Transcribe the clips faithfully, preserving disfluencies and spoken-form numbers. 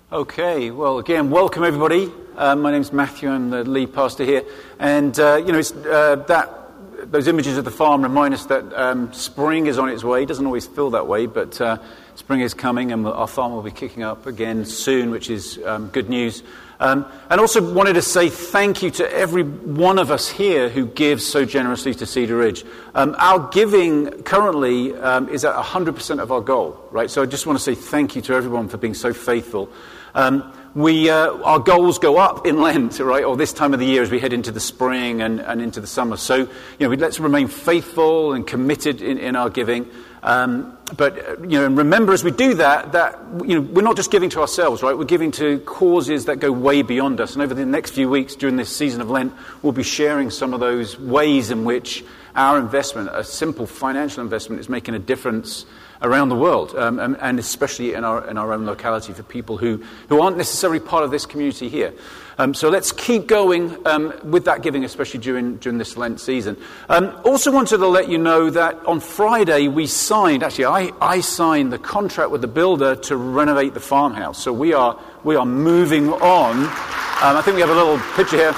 Okay, well, again, welcome everybody. Uh, my name's Matthew. I'm the lead pastor here, and uh, you know, it's, uh, that those images of the farm remind us that um, spring is on its way. It doesn't always feel that way, but uh, spring is coming, and our farm will be kicking up again soon, which is um, good news. Um, and also wanted to say thank you to every one of us here who gives so generously to Cedar Ridge. Um, our giving currently um, is at one hundred percent of our goal, right? So I just want to say thank you to everyone for being so faithful. Um, we uh, our goals go up in Lent, right, or this time of the year as we head into the spring and, and into the summer. So, you know, we, let's remain faithful and committed in, in our giving. Um, but, you know, and remember as we do that, that, you know, we're not just giving to ourselves, right? We're giving to causes that go way beyond us. And over the next few weeks during this season of Lent, we'll be sharing some of those ways in which our investment, a simple financial investment, is making a difference around the world, um, and, and especially in our in our own locality for people who, who aren't necessarily part of this community here. Um, so let's keep going um, with that giving, especially during during this Lent season. Um, also wanted to let you know that on Friday we signed, actually I, I signed the contract with the builder to renovate the farmhouse. So we are we are moving on. Um, I think we have a little picture here.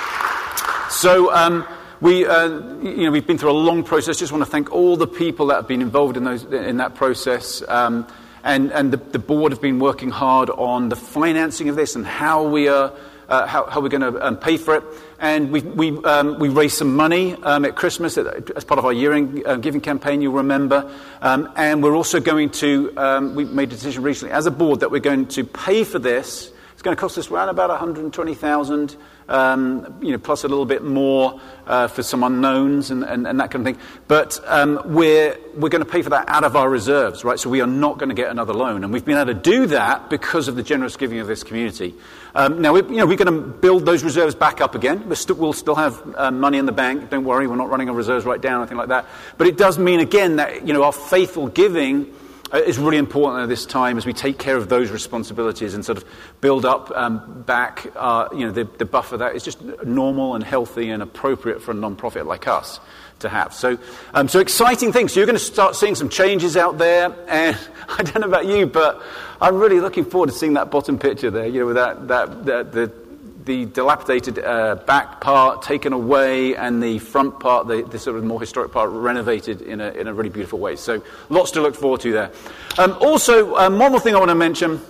So. Um, We, uh, you know, we've been through a long process. Just want to thank all the people that have been involved in those in that process, um, and and the, the board have been working hard on the financing of this and how we are uh, how, how we're going to um, pay for it. And we we um, we raised some money um, at Christmas as part of our year-end uh, giving campaign. You'll remember, um, and we're also going to um, we made a decision recently as a board that we're going to pay for this. It's going to cost us around about one hundred twenty thousand dollars. Um, you know, plus a little bit more uh, for some unknowns and, and, and that kind of thing. But um, we're we're going to pay for that out of our reserves, right? So we are not going to get another loan, and we've been able to do that because of the generous giving of this community. Um, now, we, you know, we're going to build those reserves back up again. We're st- we'll still have uh, money in the bank. Don't worry, we're not running our reserves right down or anything like that. But it does mean again that you know our faithful giving is really important at this time as we take care of those responsibilities and sort of build up um, back, uh, you know, the, the buffer that is just normal and healthy and appropriate for a non-profit like us to have. So, um, so exciting things. So you're going to start seeing some changes out there, and I don't know about you, but I'm really looking forward to seeing that bottom picture there. You know, with that that, that the. the dilapidated uh, back part taken away and the front part, the, the sort of more historic part, renovated in a, in a really beautiful way. So lots to look forward to there. Um, also, um, one more thing I want to mention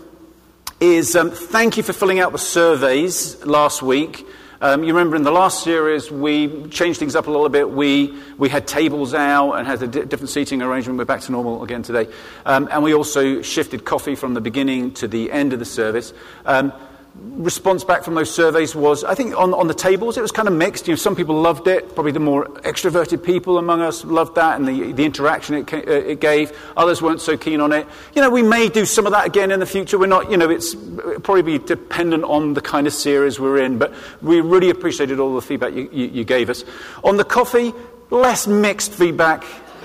is um, thank you for filling out the surveys last week. Um, you remember in the last series we changed things up a little bit. We we had tables out and had a di- different seating arrangement. We're back to normal again today. Um, and we also shifted coffee from the beginning to the end of the service. Um, Response back from those surveys was, I think on, on the tables, it was kind of mixed. You know, some people loved it. Probably the more extroverted people among us loved that and the, the interaction it, uh, it gave. Others weren't so keen on it. You know, we may do some of that again in the future. We're not, you know, it's it'll probably be dependent on the kind of series we're in. But we really appreciated all the feedback you, you, you gave us. On the coffee, less mixed feedback.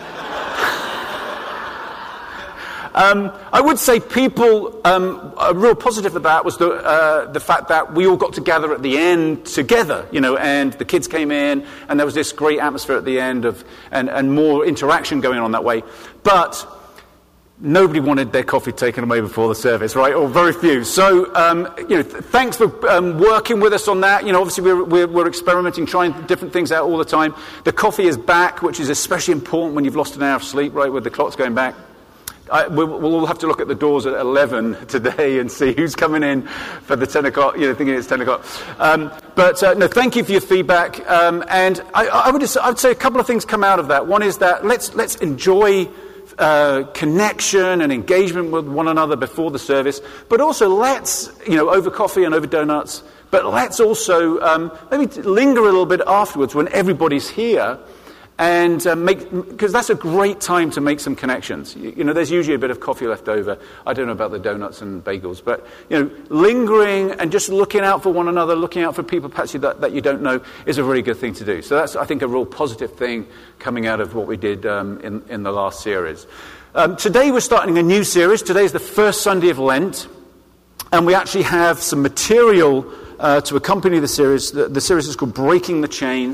Um, I would say people, um, a real positive about was the uh, the fact that we all got to gather at the end together, you know, and the kids came in, and there was this great atmosphere at the end of, and, and more interaction going on that way. But nobody wanted their coffee taken away before the service, right? Or very few. So, um, you know, th- thanks for um, working with us on that. You know, obviously we're, we're, we're experimenting, trying different things out all the time. The coffee is back, which is especially important when you've lost an hour of sleep, right, with the clocks going back. I, we'll, we'll have to look at the doors at eleven today and see who's coming in for the ten o'clock, you know, thinking it's ten o'clock. Um, but, uh, no, thank you for your feedback. Um, and I, I, would just, I would say a couple of things come out of that. One is that let's, let's enjoy uh, connection and engagement with one another before the service. But also let's, you know, over coffee and over donuts, but let's also um, maybe linger a little bit afterwards when everybody's here. And uh, make, because that's a great time to make some connections. You, you know, there's usually a bit of coffee left over. I don't know about the donuts and bagels, but, you know, lingering and just looking out for one another, looking out for people perhaps that, that you don't know is a really good thing to do. So that's, I think, a real positive thing coming out of what we did um, in, in the last series. Um, today we're starting a new series. Today is the first Sunday of Lent, and we actually have some material uh, to accompany the series. The, the series is called Breaking the Chains.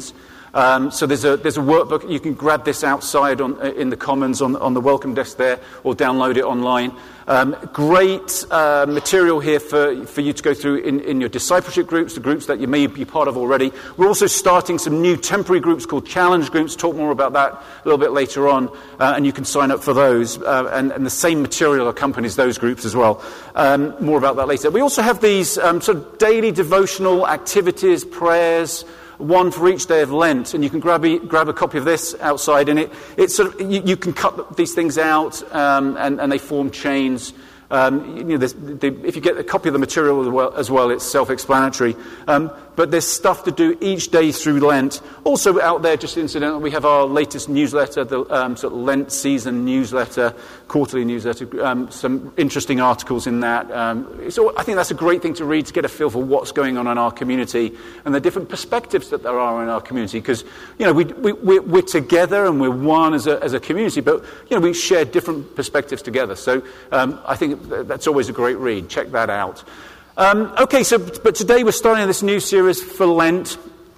Um, so there's a there's a workbook. You can grab this outside on in the Commons on on the welcome desk there, or download it online. Um, great uh, material here for, for you to go through in, in your discipleship groups, the groups that you may be part of already. We're also starting some new temporary groups called challenge groups. Talk more about that a little bit later on, uh, and you can sign up for those. Uh, and, and the same material accompanies those groups as well. Um, more about that later. We also have these um, sort of daily devotional activities, prayers, one for each day of Lent, and you can grab a, grab a copy of this outside, and it it's sort of you, you can cut these things out, um, and, and they form chains. Um, you know, the, if you get a copy of the material as well, as well it's self-explanatory. Um, but there's stuff to do each day through Lent. Also out there, just incidentally, we have our latest newsletter, the um, sort of Lent season newsletter, quarterly newsletter. Um, some interesting articles in that. Um, so I think that's a great thing to read to get a feel for what's going on in our community and the different perspectives that there are in our community. Because you know we, we we're, we're together and we're one as a as a community, but you know we share different perspectives together. So um, I think that's always a great read. Check that out. Um, okay, so but today we're starting this new series for Lent,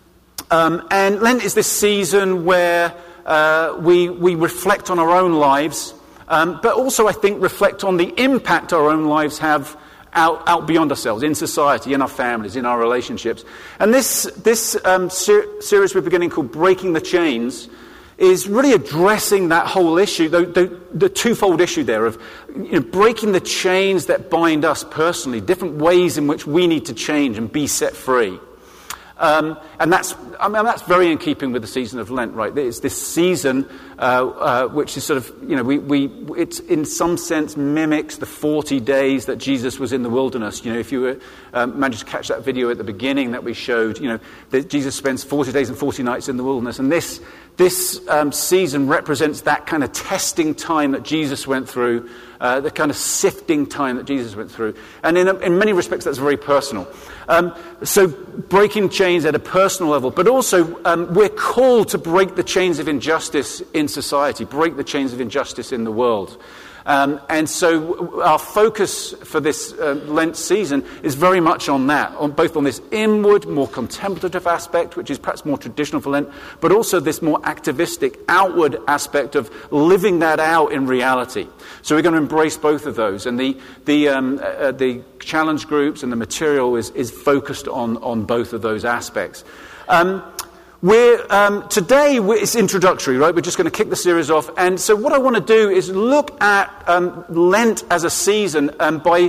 um, and Lent is this season where uh, we we reflect on our own lives, um, but also I think reflect on the impact our own lives have out out beyond ourselves, in society, in our families, in our relationships. And this this um, ser- series we're beginning called Breaking the Chains is really addressing that whole issue, the, the, the twofold issue there of you know, breaking the chains that bind us personally, different ways in which we need to change and be set free. Um, and that's, I mean, that's very in keeping with the season of Lent, right? It's this season uh, uh, which is sort of, you know, we, we it's in some sense mimics the forty days that Jesus was in the wilderness. You know, if you were, um, managed to catch that video at the beginning that we showed, you know, that Jesus spends forty days and forty nights in the wilderness. And this this um, season represents that kind of testing time that Jesus went through, uh, the kind of sifting time that Jesus went through. And in, in many respects, that's very personal. Um, so breaking chains at a personal level, but also um, we're called to break the chains of injustice in society, break the chains of injustice in the world. Um, and so our focus for this uh, Lent season is very much on that, on both on this inward, more contemplative aspect, which is perhaps more traditional for Lent, but also this more activistic, outward aspect of living that out in reality. So we're going to embrace both of those. And the the um, uh, the challenge groups and the material is, is focused on, on both of those aspects. Um, We're, um, today we're, it's introductory, right? We're just going to kick the series off. And so what I want to do is look at um, Lent as a season um, by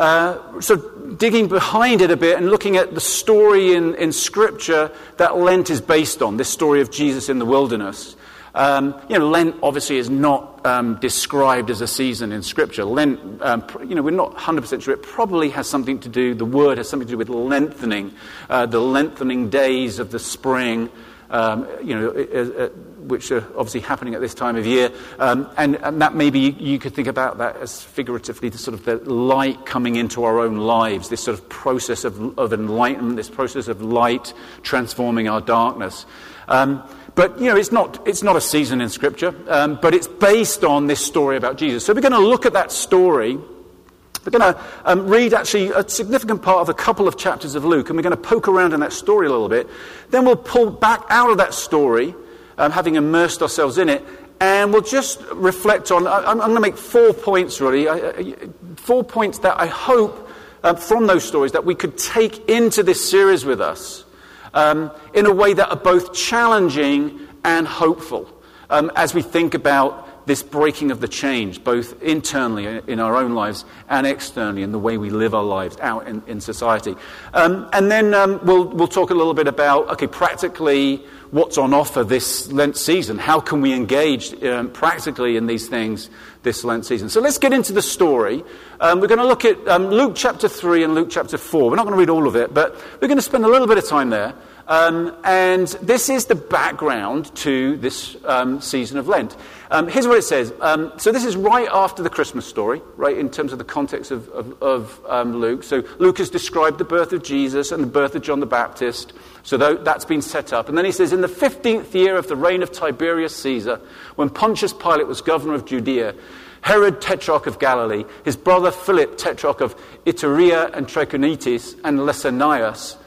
uh, sort of digging behind it a bit and looking at the story in, in Scripture that Lent is based on, this story of Jesus in the wilderness. Um, you know, Lent obviously is not um, described as a season in Scripture. Lent, um, you know, we're not one hundred percent sure. It probably has something to do, the word has something to do with lengthening, uh, the lengthening days of the spring, um, you know, uh, uh, which are obviously happening at this time of year. Um, and, and that maybe you, you could think about that as figuratively the sort of the light coming into our own lives, this sort of process of, of enlightenment, this process of light transforming our darkness. Um, But, you know, it's not it's not a season in Scripture, um, but it's based on this story about Jesus. So we're going to look at that story. We're going to um, read actually a significant part of a couple of chapters of Luke, and we're going to poke around in that story a little bit. Then we'll pull back out of that story, um, having immersed ourselves in it, and we'll just reflect on, I, I'm going to make four points really, I, four points that I hope uh, from those stories that we could take into this series with us. Um, in a way that are both challenging and hopeful um, as we think about this breaking of the chains, both internally in our own lives and externally in the way we live our lives out in, in society. Um, and then um, we'll we'll talk a little bit about, okay, practically what's on offer this Lent season. How can we engage um, practically in these things this Lent season? So let's get into the story. Um, we're going to look at um, Luke chapter three and Luke chapter four. We're not going to read all of it, but we're going to spend a little bit of time there. Um, and this is the background to this um, season of Lent. Um, here's what it says. Um, so this is right after the Christmas story, right, in terms of the context of, of, of um, Luke. So Luke has described the birth of Jesus and the birth of John the Baptist. So that's been set up. And then he says, in the fifteenth year of the reign of Tiberius Caesar, when Pontius Pilate was governor of Judea, Herod, tetrarch of Galilee, his brother Philip, tetrarch of Iturea and Trachonitis, and Lysanias,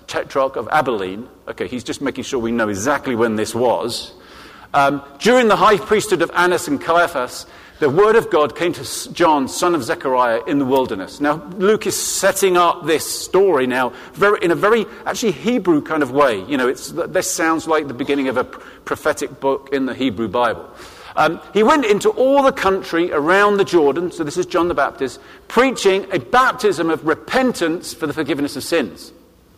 tetrarch of Abilene. Okay, he's just making sure we know exactly when this was. Um, during the high priesthood of Annas and Caiaphas, the word of God came to John, son of Zechariah, in the wilderness. Now, Luke is setting up this story now very, in a very, actually, Hebrew kind of way. You know, it's, this sounds like the beginning of a prophetic book in the Hebrew Bible. Um, he went into all the country around the Jordan, so this is John the Baptist, preaching a baptism of repentance for the forgiveness of sins.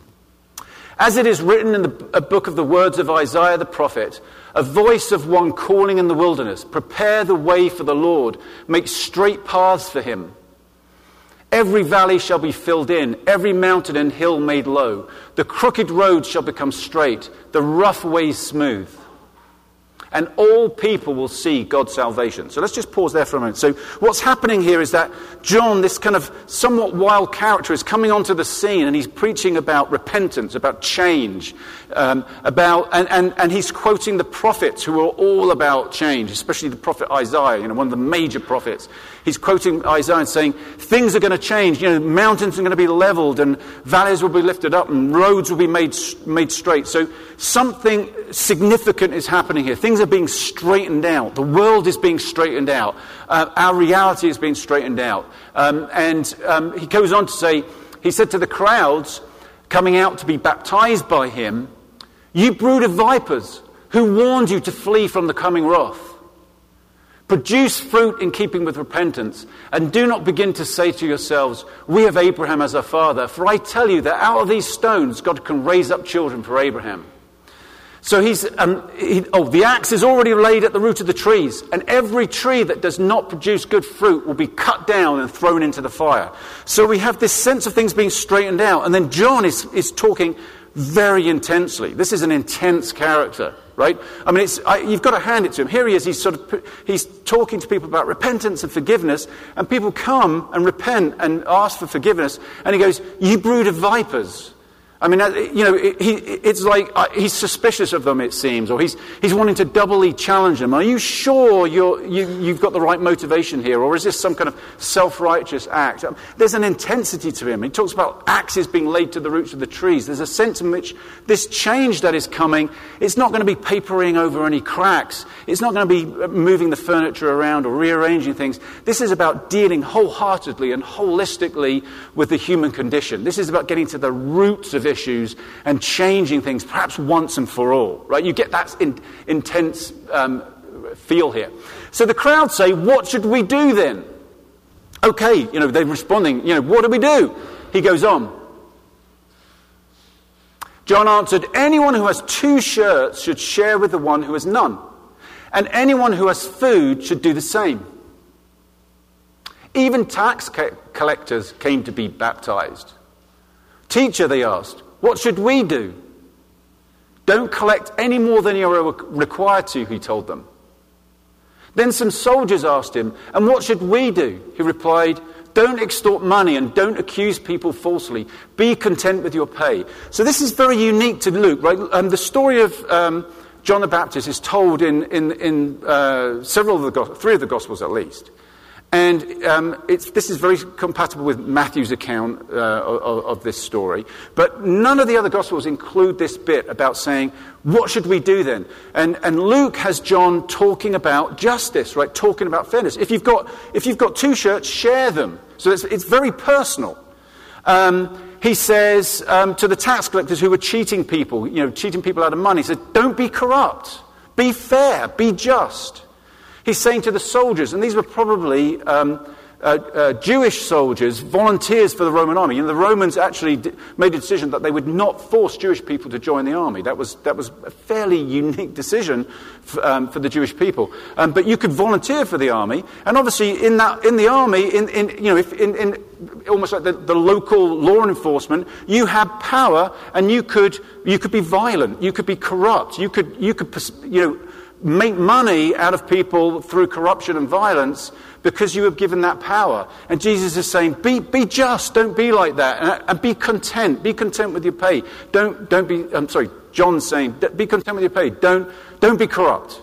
As it is written in the a book of the words of Isaiah the prophet, a voice of one calling in the wilderness, prepare the way for the Lord, make straight paths for him. Every valley shall be filled in, every mountain and hill made low. The crooked roads shall become straight, the rough ways smooth. And all people will see God's salvation. So let's just pause there for a moment. So what's happening here is that John, this kind of somewhat wild character, is coming onto the scene, and he's preaching about repentance, about change, um, about and, and, and he's quoting the prophets who are all about change, especially the prophet Isaiah, you know, one of the major prophets. He's quoting Isaiah and saying, things are going to change. You know, mountains are going to be leveled, and valleys will be lifted up, and roads will be made made straight. So something significant is happening here. Things are being straightened out. The world is being straightened out. Uh, our reality is being straightened out. Um, and um, he goes on to say, he said to the crowds coming out to be baptized by him, you brood of vipers, who warned you to flee from the coming wrath? Produce fruit in keeping with repentance, and do not begin to say to yourselves, we have Abraham as our father, for I tell you that out of these stones God can raise up children for Abraham. So he's, um, he, oh, the axe is already laid at the root of the trees, and every tree that does not produce good fruit will be cut down and thrown into the fire. So we have this sense of things being straightened out, and then John is, is talking very intensely. This is an intense character, right? I mean, it's, I, you've got to hand it to him. Here he is, he's sort of, he's talking to people about repentance and forgiveness, and people come and repent and ask for forgiveness, and he goes, you brood of vipers. I mean, you know, he, it's like uh, he's suspicious of them, it seems, or he's he's wanting to doubly challenge them. Are you sure you're, you, you've got the right motivation here, or is this some kind of self-righteous act? Um, there's an intensity to him. He talks about axes being laid to the roots of the trees. There's a sense in which this change that is coming, it's not going to be papering over any cracks. It's not going to be moving the furniture around or rearranging things. This is about dealing wholeheartedly and holistically with the human condition. This is about getting to the roots of issues and changing things, perhaps once and for all, right? You get that in, intense um, feel here. So the crowd say, what should we do then? Okay, you know, they're responding, you know, what do we do? He goes on. John answered, anyone who has two shirts should share with the one who has none, and anyone who has food should do the same. Even tax collectors came to be baptized. Teacher, they asked, what should we do? Don't collect any more than you are required to, he told them. Then some soldiers asked him, and what should we do? He replied, don't extort money and don't accuse people falsely. Be content with your pay. So this is very unique to Luke, right? Um, the story of um, John the Baptist is told in, in, in uh, several of the, go- three of the Gospels at least. And um, it's, this is very compatible with Matthew's account uh, of, of this story. But none of the other Gospels include this bit about saying, what should we do then? And, and Luke has John talking about justice, right? Talking about fairness. If you've got, if you've got two shirts, share them. So it's, it's very personal. Um, he says um, to the tax collectors who were cheating people, you know, cheating people out of money, he says, don't be corrupt. Be fair. Be just. He's saying to the soldiers, and these were probably um, uh, uh, Jewish soldiers, volunteers for the Roman army. You know, the Romans actually d- made a decision that they would not force Jewish people to join the army. That was that was a fairly unique decision f- um, for the Jewish people. Um, but you could volunteer for the army, and obviously in that in the army, in, in you know, if in, in almost like the, the local law enforcement, you had power, and you could you could be violent, you could be corrupt, you could you could you know. make money out of people through corruption and violence because you have given that power. And Jesus is saying, be be just, don't be like that, and, and be content, be content with your pay. Don't don't be. I'm sorry, John's saying, be content with your pay. Don't don't be corrupt.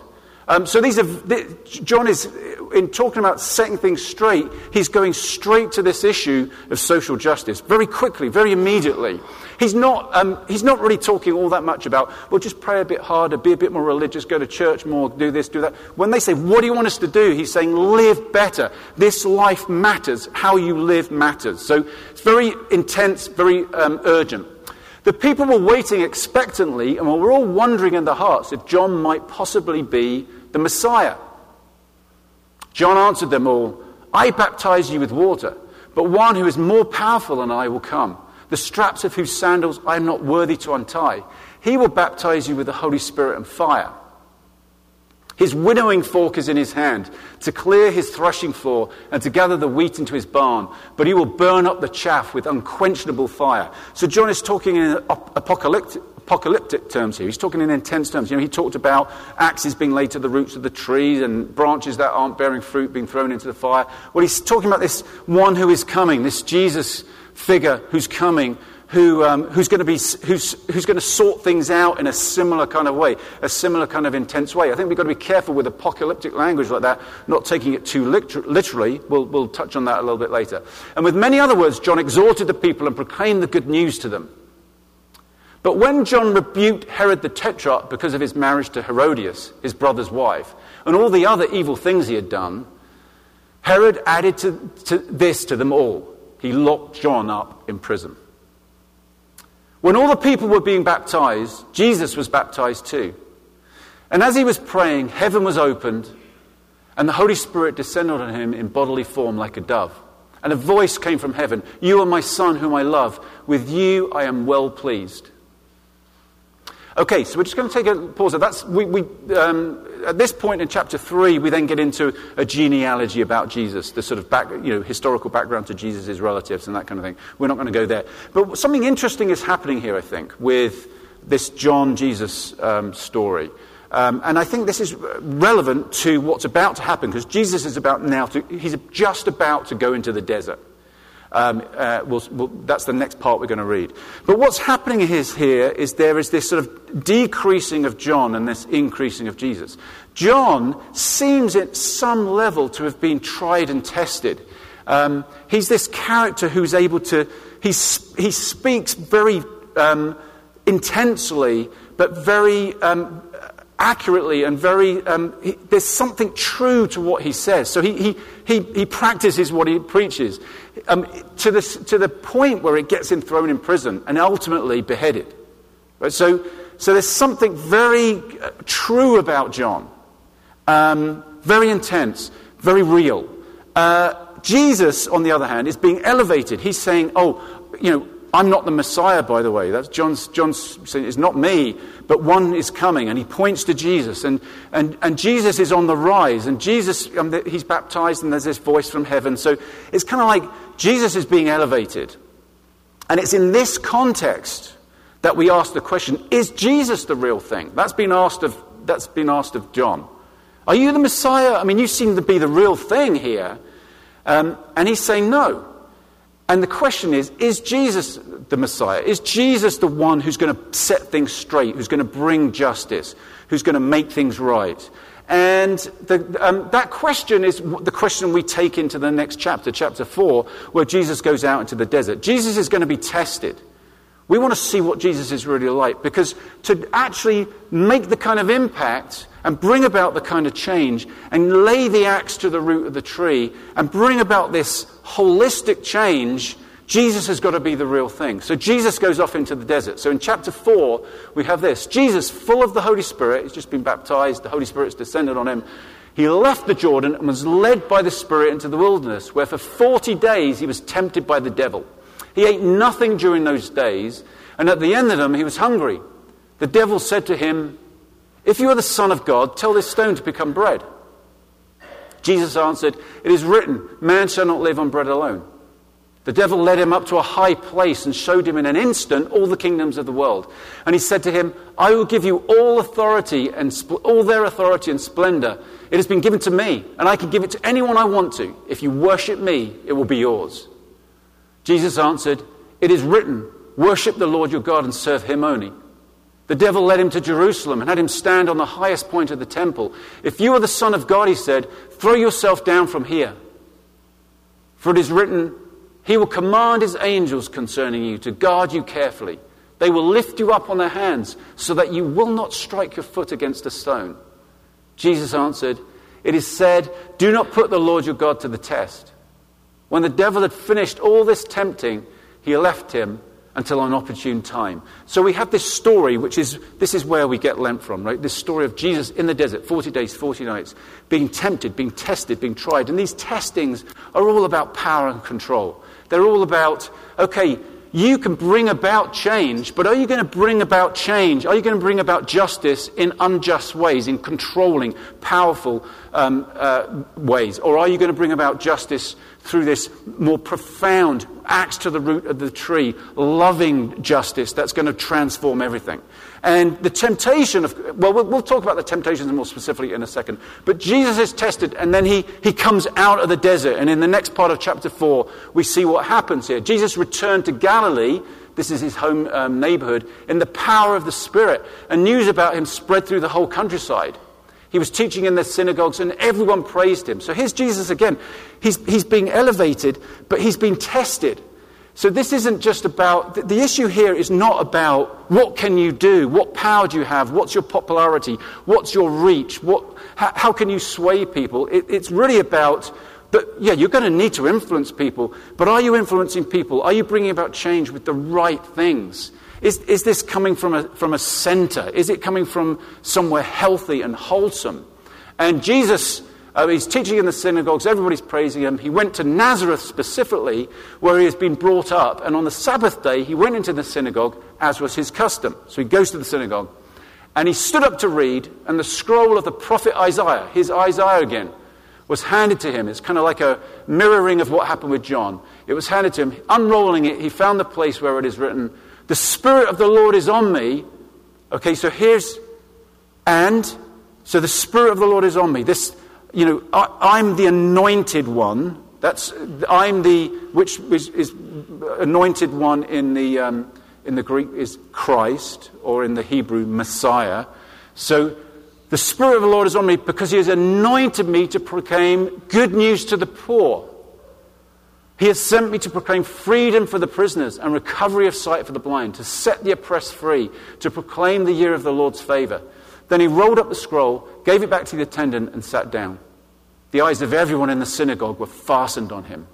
Um, so these are, John is, in talking about setting things straight, he's going straight to this issue of social justice very quickly, very immediately. He's not, um, he's not really talking all that much about, well, just pray a bit harder, be a bit more religious, go to church more, do this, do that. When they say, what do you want us to do? He's saying, live better. This life matters. How you live matters. So it's very intense, very um, urgent. The people were waiting expectantly, and were all wondering in their hearts if John might possibly be the Messiah. John answered them all, I baptize you with water, but one who is more powerful than I will come, the straps of whose sandals I am not worthy to untie. He will baptize you with the Holy Spirit and fire. His winnowing fork is in his hand, to clear his threshing floor and to gather the wheat into his barn, but he will burn up the chaff with unquenchable fire. So John is talking in apocalyptic, apocalyptic terms here. He's talking in intense terms. You know, he talked about axes being laid to the roots of the trees and branches that aren't bearing fruit being thrown into the fire. Well, he's talking about this one who is coming, this Jesus figure who's coming, who um, who's going to be who's who's going to sort things out in a similar kind of way, a similar kind of intense way. I think we've got to be careful with apocalyptic language like that, not taking it too liter- literally. We'll we'll touch on that a little bit later. And with many other words, John exhorted the people and proclaimed the good news to them. But when John rebuked Herod the Tetrarch because of his marriage to Herodias, his brother's wife, and all the other evil things he had done, Herod added to, to this to them all. He locked John up in prison. When all the people were being baptized, Jesus was baptized too. And as he was praying, heaven was opened, and the Holy Spirit descended on him in bodily form like a dove. And a voice came from heaven, "You are my Son, whom I love. With you I am well pleased." Okay, so we're just going to take a pause. That's we, we um, at this point in chapter three, we then get into a genealogy about Jesus, the sort of back, you know, historical background to Jesus' relatives and that kind of thing. We're not going to go there. But something interesting is happening here, I think, with this John Jesus um, story. Um, and I think this is relevant to what's about to happen, because Jesus is about now to, he's just about to go into the desert. Um, uh, we'll, we'll, that's the next part we're going to read. But what's happening is here is there is this sort of decreasing of John and this increasing of Jesus. John seems at some level to have been tried and tested. Um, he's this character who's able to, he, he speaks very um, intensely, but very um, accurately and very, um, he, there's something true to what he says. So he he he, he practices what he preaches. Um, to the to the point where it gets him thrown in prison and ultimately beheaded. Right? So, so there's something very uh, true about John, um, very intense, very real. Uh, Jesus, on the other hand, is being elevated. He's saying, "Oh, you know, I'm not the Messiah, by the way. That's John's. John's saying it's not me, but one is coming," and he points to Jesus, and and and Jesus is on the rise, and Jesus, um, he's baptized, and there's this voice from heaven. So it's kind of like Jesus is being elevated, and it's in this context that we ask the question: is Jesus the real thing? That's been asked of that's been asked of John. Are you the Messiah? I mean, you seem to be the real thing here, um, and he's saying no. And the question is, is Jesus the Messiah? Is Jesus the one who's going to set things straight, who's going to bring justice, who's going to make things right? And the, um, that question is the question we take into the next chapter, chapter four, where Jesus goes out into the desert. Jesus is going to be tested. We want to see what Jesus is really like, because to actually make the kind of impact and bring about the kind of change and lay the axe to the root of the tree and bring about this holistic change, Jesus has got to be the real thing. So Jesus goes off into the desert. So in chapter four, we have this. Jesus, full of the Holy Spirit, he's just been baptized, the Holy Spirit's descended on him. He left the Jordan and was led by the Spirit into the wilderness, where for forty days he was tempted by the devil. He ate nothing during those days, and at the end of them he was hungry. The devil said to him, "If you are the Son of God, tell this stone to become bread." Jesus answered, "It is written, man shall not live on bread alone." The devil led him up to a high place and showed him in an instant all the kingdoms of the world. And he said to him, "I will give you all authority and sp- all their authority and splendor. It has been given to me, and I can give it to anyone I want to. If you worship me, it will be yours." Jesus answered, "It is written, worship the Lord your God and serve him only." The devil led him to Jerusalem and had him stand on the highest point of the temple. If you are the Son of God, he said, throw yourself down from here. For it is written, he will command his angels concerning you to guard you carefully. They will lift you up on their hands so that you will not strike your foot against a stone. Jesus answered, it is said, do not put the Lord your God to the test. When the devil had finished all this tempting, he left him until an opportune time. So we have this story, which is, this is where we get Lent from, right? This story of Jesus in the desert, forty days, forty nights, being tempted, being tested, being tried. And these testings are all about power and control. They're all about, okay, you can bring about change, but are you going to bring about change? Are you going to bring about justice in unjust ways, in controlling, powerful um, uh, ways? Or are you going to bring about justice through this more profound, axe to the root of the tree, loving justice that's going to transform everything? And the temptation of, well, well, we'll talk about the temptations more specifically in a second. But Jesus is tested, and then he, he comes out of the desert. And in the next part of chapter four, we see what happens here. Jesus returned to Galilee, this is his home um, neighborhood, in the power of the Spirit. And news about him spread through the whole countryside. He was teaching in the synagogues, and everyone praised him. So here's Jesus again. He's, he's being elevated, but he's being tested. So this isn't just about, the, the issue here is not about what can you do, what power do you have, what's your popularity, what's your reach, what, how, how can you sway people. It, it's really about, that, yeah, you're going to need to influence people, but are you influencing people? Are you bringing about change with the right things? Is, is this coming from a, from a center? Is it coming from somewhere healthy and wholesome? And Jesus, uh, he's teaching in the synagogues, everybody's praising him. He went to Nazareth specifically, where he has been brought up. And on the Sabbath day, he went into the synagogue, as was his custom. So he goes to the synagogue, and he stood up to read, and the scroll of the prophet Isaiah, his Isaiah again, was handed to him. It's kind of like a mirroring of what happened with John. It was handed to him. Unrolling it, he found the place where it is written, the Spirit of the Lord is on me. Okay, so here's, and, so the Spirit of the Lord is on me. This, you know, I, I'm the anointed one. That's, I'm the, which is, is anointed one in the, um, in the Greek is Christ, or in the Hebrew, Messiah. So, the Spirit of the Lord is on me because he has anointed me to proclaim good news to the poor. He has sent me to proclaim freedom for the prisoners and recovery of sight for the blind, to set the oppressed free, to proclaim the year of the Lord's favor. Then he rolled up the scroll, gave it back to the attendant, and sat down. The eyes of everyone in the synagogue were fastened on him.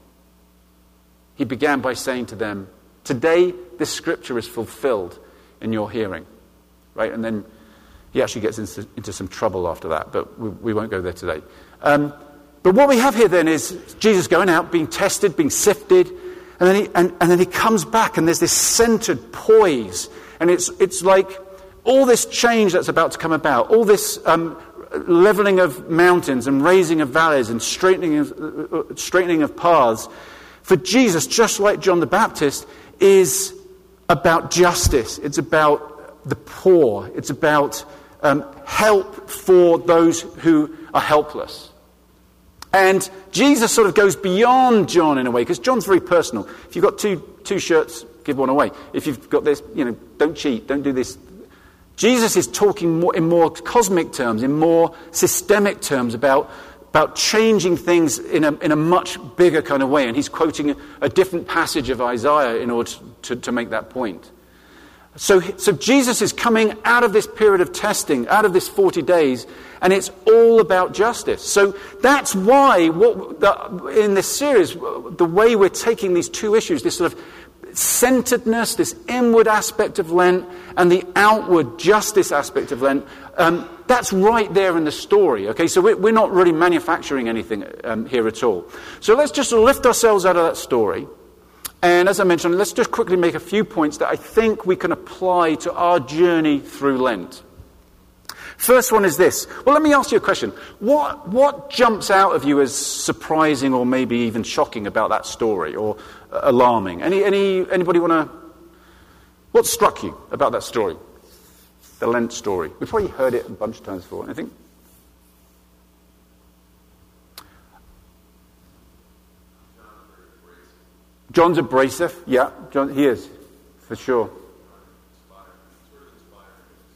He began by saying to them, today this scripture is fulfilled in your hearing. Right? And then he actually gets into, into some trouble after that, but we, we won't go there today. Um, But what we have here then is Jesus going out, being tested, being sifted, and then he, and, and then he comes back, and there's this centered poise. And it's it's like all this change that's about to come about, all this um, leveling of mountains and raising of valleys and straightening of, uh, straightening of paths. For Jesus, just like John the Baptist, is about justice. It's about the poor. It's about um, help for those who are helpless. And Jesus sort of goes beyond John in a way, because John's very personal. If you've got two two shirts, give one away. If you've got this, you know, don't cheat, don't do this. Jesus is talking more, in more cosmic terms, in more systemic terms about, about changing things in a, in a much bigger kind of way. And he's quoting a, a different passage of Isaiah in order to, to make that point. So, so Jesus is coming out of this period of testing, out of this forty days, and it's all about justice. So that's why what the, in this series, the way we're taking these two issues, this sort of centeredness, this inward aspect of Lent, and the outward justice aspect of Lent, um, that's right there in the story. Okay, so we're, we're not really manufacturing anything um, here at all. So let's just lift ourselves out of that story. And as I mentioned, let's just quickly make a few points that I think we can apply to our journey through Lent. First one is this. Well, let me ask you a question. What what jumps out of you as surprising or maybe even shocking about that story, or uh, alarming? Any any anybody want to? What struck you about that story? The Lent story. We've probably heard it a bunch of times before, I think. John's abrasive, yeah, John, he is, for sure.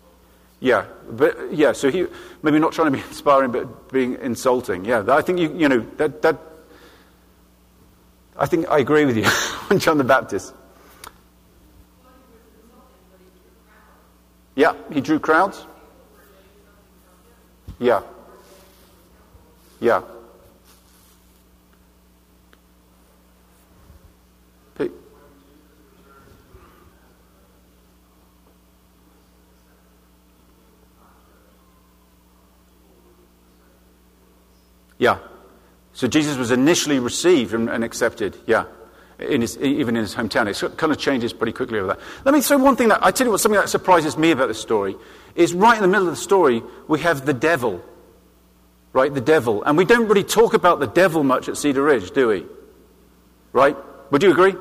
Yeah, but yeah. So he maybe not trying to be inspiring, but being insulting. Yeah, I think you you know that that. I think I agree with you on John the Baptist. Yeah, he drew crowds. Yeah. Yeah. P- yeah. So Jesus was initially received and, and accepted, yeah, in his, even in his hometown. It kind of changes pretty quickly over that. Let me say one thing that, I tell you what, something that surprises me about this story is right in the middle of the story, we have the devil, right, the devil. And we don't really talk about the devil much at Cedar Ridge, do we? Right? Would you agree?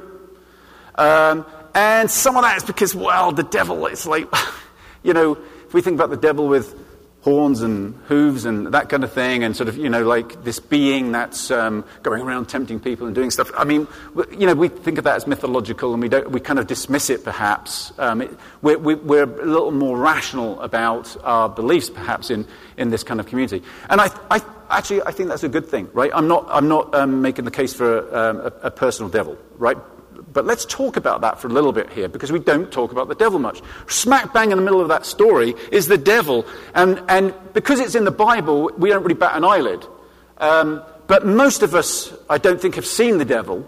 Um, and some of that is because, well, the devil, it's like, you know, if we think about the devil with horns and hooves and that kind of thing, and sort of, you know, like this being that's um, going around tempting people and doing stuff. I mean, you know, we think of that as mythological, and we don't, we kind of dismiss it, perhaps. Um, it, we're, we're a little more rational about our beliefs, perhaps, in, in this kind of community. And I, I actually, I think that's a good thing, right? I'm not, I'm not um, making the case for um, a, a personal devil, right? But let's talk about that for a little bit here, because we don't talk about the devil much. Smack bang in the middle of that story is the devil. And, and because it's in the Bible, we don't really bat an eyelid. Um, but most of us, I don't think, have seen the devil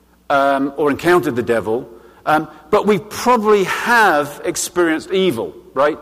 um, or encountered the devil. Um, but we probably have experienced evil, right?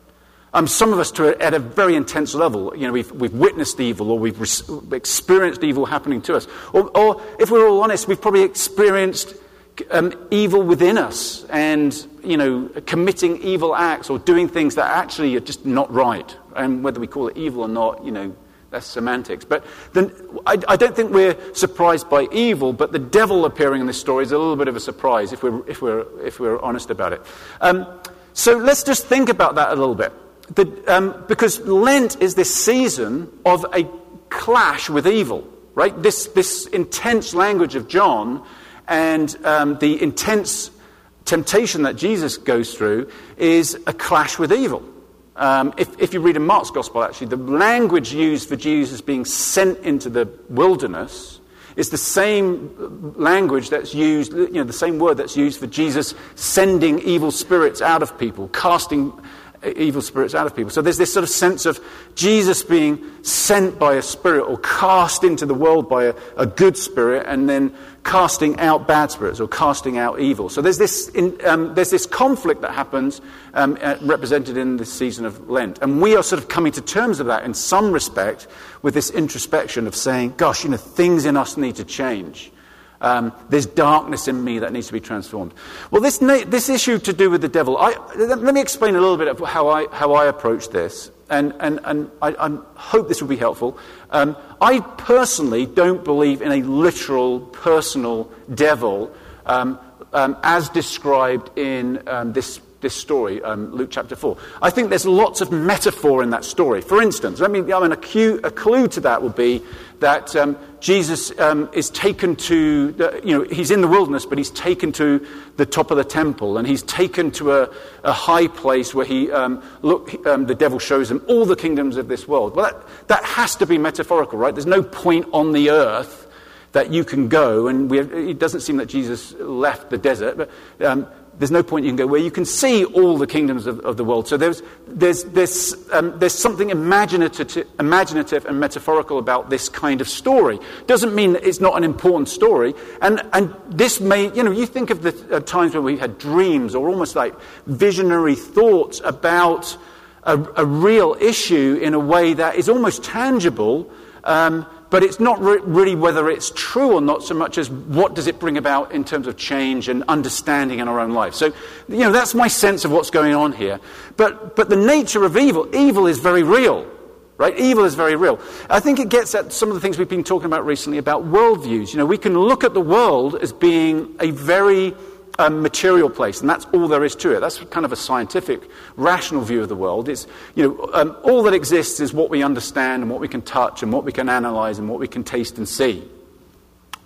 Um, some of us to a, at a very intense level. You know, we've, we've witnessed evil, or we've re- experienced evil happening to us. Or, or if we're all honest, we've probably experienced Um, evil within us, and, you know, committing evil acts or doing things that actually are just not right. And whether we call it evil or not, you know, that's semantics. But then I, I don't think we're surprised by evil, but the devil appearing in this story is a little bit of a surprise if we're if we're if we're honest about it. Um, so let's just think about that a little bit, the, um, because Lent is this season of a clash with evil, right? This this intense language of John. And um, the intense temptation that Jesus goes through is a clash with evil. Um, if, if you read in Mark's Gospel, actually, the language used for Jesus being sent into the wilderness is the same language that's used, you know, the same word that's used for Jesus sending evil spirits out of people, casting evil spirits out of people. So there's this sort of sense of Jesus being sent by a spirit, or cast into the world by a, a good spirit, and then casting out bad spirits, or casting out evil. So there's this in, um, there's this conflict that happens um, uh, represented in this season of Lent. And we are sort of coming to terms with that in some respect, with this introspection of saying, gosh, you know, things in us need to change. Um, there's darkness in me that needs to be transformed. Well, this na- this issue to do with the devil, I, let me explain a little bit of how I how I approach this, and and and I, I hope this will be helpful. Um, I personally don't believe in a literal, personal devil um, um, as described in um, this. This story, um, Luke chapter four. I think there's lots of metaphor in that story. For instance, I mean, I mean a, cue, a clue to that would be that um, Jesus um, is taken to, the, you know, he's in the wilderness, but he's taken to the top of the temple, and he's taken to a, a high place where he, um, look, um, the devil shows him all the kingdoms of this world. Well, that, that has to be metaphorical, right? There's no point on the earth that you can go, and we have, it doesn't seem that Jesus left the desert, but um, there's no point you can go where you can see all the kingdoms of, of the world. So there's there's there's um, there's something imaginative, imaginative and metaphorical about this kind of story. Doesn't mean that it's not an important story. And and this may, you know, you think of the uh, times when we had dreams or almost like visionary thoughts about a, a real issue in a way that is almost tangible. Um, But it's not re- really whether it's true or not so much as what does it bring about in terms of change and understanding in our own life. So, you know, that's my sense of what's going on here. But but the nature of evil, evil is very real, right? Evil is very real. I think it gets at some of the things we've been talking about recently about worldviews. You know, we can look at the world as being a very um, material place, and that's all there is to it. That's kind of a scientific, rational view of the world. It's, you know, um, all that exists is what we understand and what we can touch and what we can analyze and what we can taste and see.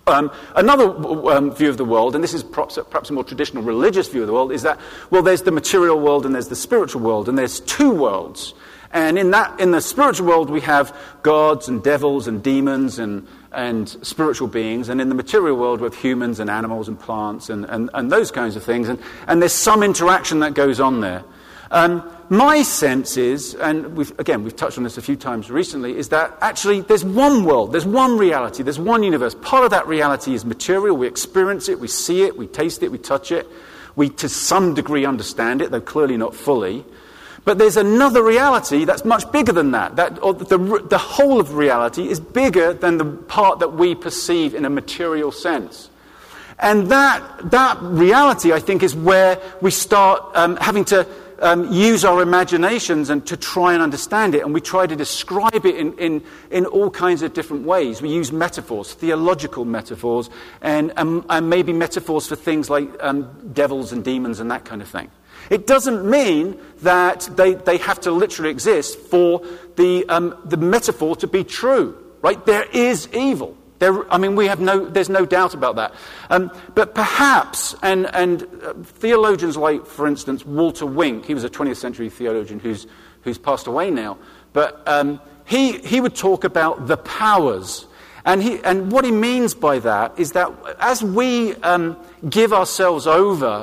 Um, another um, view of the world, and this is perhaps, perhaps a more traditional religious view of the world, is that, well, there's the material world and there's the spiritual world, and there's two worlds. And in that, in the spiritual world, we have gods and devils and demons and, and spiritual beings. And in the material world, we have humans and animals and plants and, and, and those kinds of things. And, and there's some interaction that goes on there. Um, my sense is, and we've, again, we've touched on this a few times recently, is that actually there's one world, there's one reality, there's one universe. Part of that reality is material. We experience it, we see it, we taste it, we touch it. We, to some degree, understand it, though clearly not fully. But there's another reality that's much bigger than that. That or the, the whole of reality is bigger than the part that we perceive in a material sense. And that that reality, I think, is where we start um, having to um, use our imaginations and to try and understand it. And we try to describe it in, in, in all kinds of different ways. We use metaphors, theological metaphors, and, um, and maybe metaphors for things like um, devils and demons and that kind of thing. It doesn't mean that they, they have to literally exist for the um, the metaphor to be true, right? There is evil. There, I mean, we have no. There's no doubt about that. Um, but perhaps, and and uh, theologians like, for instance, Walter Wink. He was a twentieth century theologian who's who's passed away now. But um, he he would talk about the powers, and he and what he means by that is that as we um, give ourselves over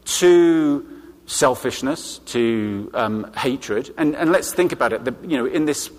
to selfishness, to um, hatred, and, and let's think about it. The, you know, in this